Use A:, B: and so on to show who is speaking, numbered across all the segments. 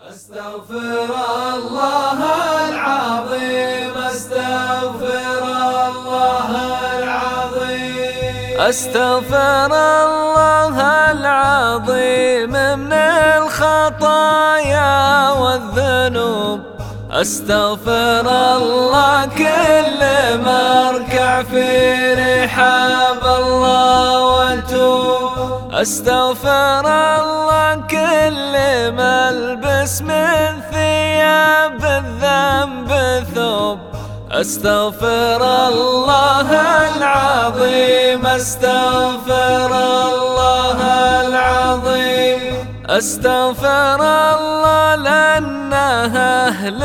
A: أستغفر الله العظيم، أستغفر الله العظيم، أستغفر الله العظيم من الخطايا والذنوب. أستغفر الله كل ما اركع في رحاب الله واتوب. أستغفر الله كل ما البس من ثياب الذنب ثوب. أستغفر الله العظيم، أستغفر الله العظيم، أستغفر الله لأنه أهل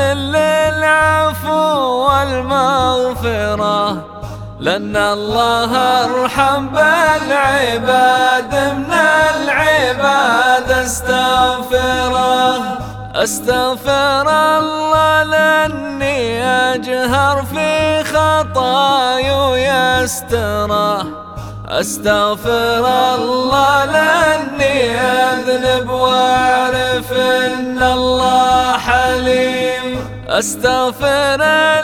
A: للعفو والمغفرة، لأن الله أرحم بالعباد من العباد. أستغفر الله لأني أجهر في خطاي ويستره. أستغفر الله لأني أذنب وأعرف أن الله حليم. أستغفر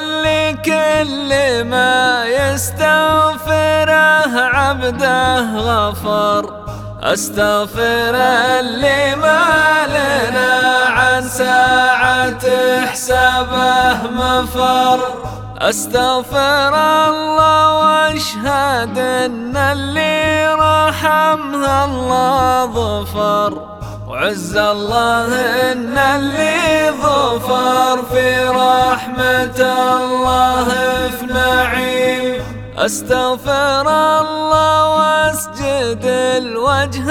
A: لكل ما يستغفره عبده غفر. أستغفر لما لنا عن ساعة حسابه مفر. أستغفر الله واشهد أن اللي رحمها الله ظفر، وعز الله أن اللي ظفر في رحمة الله في نعيم. أستغفر الله واسجد الوجه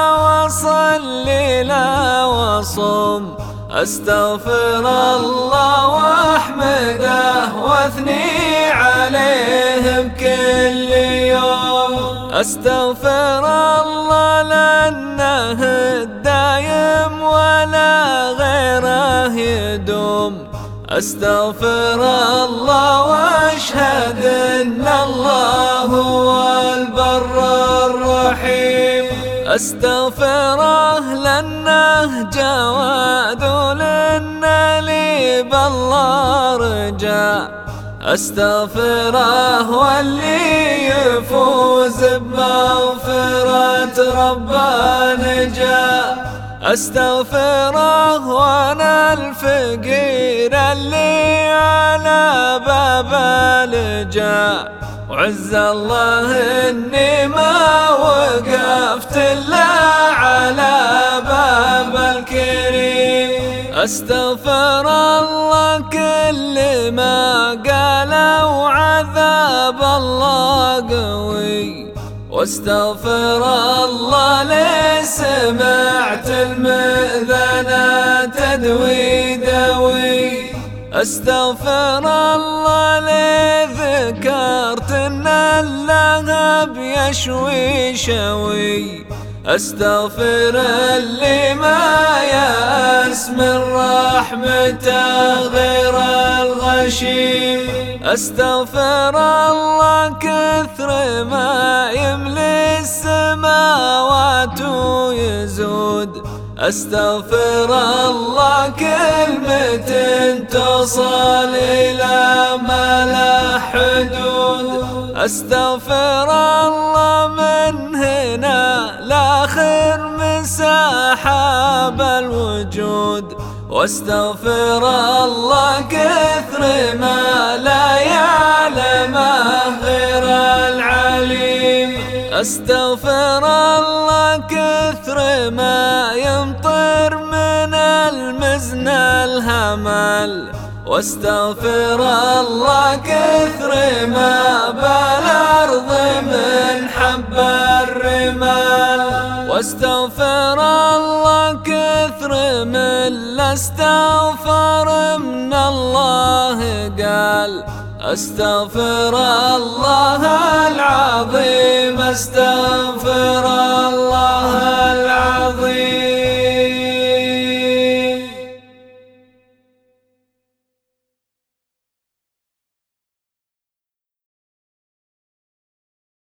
A: وصلي له وصوم. أستغفر الله واحمده واثني عليه بكل يوم. أستغفر الله لأنه الدايم ولا غيره يدوم. أستغفر الله واشهد أن الله هو البر الرحيم. أستغفره لأنه جواد ولأن لي بالله رجاء. أستغفره واللي يفوز بمغفرة ربه نجاء. أستغفره وأنا الفقير اللي على باب لجأ، وعز الله إني ما وقفت إلا على باب الكريم. أستغفر الله كل ما قالوا عذاب الله قوي. واستغفر الله لي سمعت المئذنة تدوي دوي. أستغفر الله لي ذكرت أن اللهب يشوي شوي. أستغفر اللي ما يأس من رحمته غير الغشيم. أستغفر الله كثر ما يملي السماوات ويزود. أستغفر الله كلمة توصل إلى ما لا حدود. أستغفر الله من هنا لآخر مساحاب الوجود. واستغفر الله كثر ما لا يعلمه غير العليم. أستغفر الله كثر ما يمطر من المزن الهمل. واستغفر الله كثر ما بالأرض من حب الرمال. واستغفر الله كثر من استغفر من الله قال. أستغفر الله العظيم، أستغفر الله